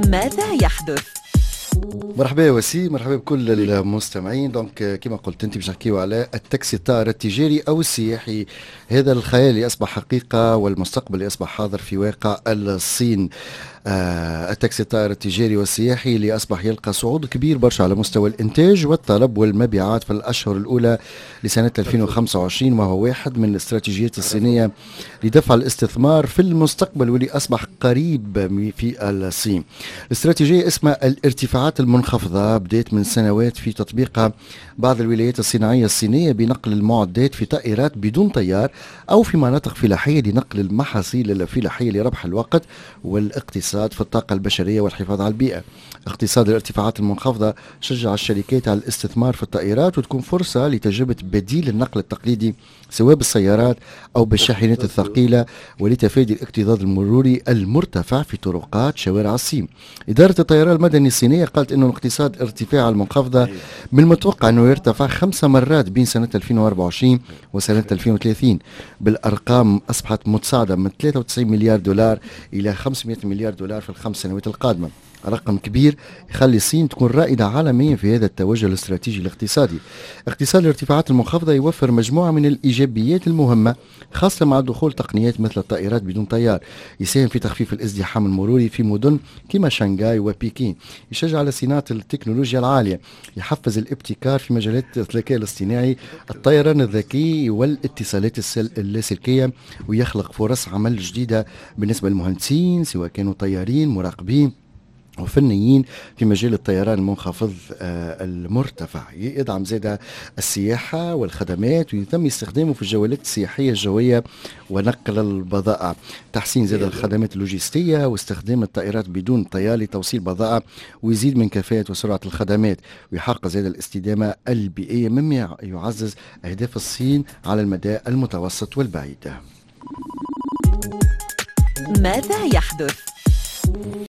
ماذا يحدث؟ مرحبا وسي، مرحبا بكل المستمعين. دونك كما قلت انت باش نحكيو على التاكسي الطائر التجاري او السياحي، هذا الخيال اللي اصبح حقيقه والمستقبل اللي اصبح حاضر في واقع الصين. التاكسي الطائر التجاري والسياحي اللي أصبح يلقى صعود كبير برشا على مستوى الإنتاج والطلب والمبيعات في الأشهر الأولى لسنة 2025، وهو واحد من الاستراتيجيات الصينية لدفع الاستثمار في المستقبل واللي أصبح قريب في الصين. الاستراتيجية اسمها الارتفاعات المنخفضة، بدأت من سنوات في تطبيقها بعض الولايات الصناعية الصينية بنقل المعدات في طائرات بدون طيار أو في مناطق فلاحية لنقل المحاصيل الفلاحية لربح الوقت والاقتصاد في الطاقة البشرية والحفاظ على البيئة. اقتصاد الارتفاعات المنخفضة شجع الشركات على الاستثمار في الطائرات، وتكون فرصة لتجربة بديل النقل التقليدي سواء بالسيارات أو بالشاحنات الثقيلة، ولتفادي الاكتظاظ المروري المرتفع في طرقات شوارع الصين. إدارة الطيران المدني الصينية قالت أنه اقتصاد ارتفاع المنخفضة من المتوقع أنه يرتفع 5 مرات بين سنة 2024 وسنة 2030. بالأرقام أصبحت متصاعدة من 93 مليار دولار إلى 500 مليار دولار في الخمس سنوات القادمة، رقم كبير يخلي الصين تكون رائدة عالميا في هذا التوجه الاستراتيجي الاقتصادي. اقتصاد الارتفاعات المنخفضة يوفر مجموعة من الإيجابيات المهمة، خاصة مع دخول تقنيات مثل الطائرات بدون طيار، يساهم في تخفيف الازدحام المروري في مدن كما شنغهاي وبكين، يشجع على صناعة التكنولوجيا العالية، يحفز الابتكار في مجالات الذكاء الاصطناعي، الطيران الذكي والاتصالات اللاسلكية، ويخلق فرص عمل جديدة بالنسبة للمهندسين سواء كانوا طيارين مراقبين وفنيين في مجال الطيران المنخفض المرتفع. يدعم زيادة السياحة والخدمات، ويتم استخدامه في الجولات السياحية الجوية ونقل البضائع، تحسين زيادة الخدمات اللوجستية واستخدام الطائرات بدون طيار لتوصيل بضائع، ويزيد من كفاءة وسرعة الخدمات، ويحقق زيادة الاستدامة البيئية، مما يعزز أهداف الصين على المدى المتوسط والبعيد. ماذا يحدث؟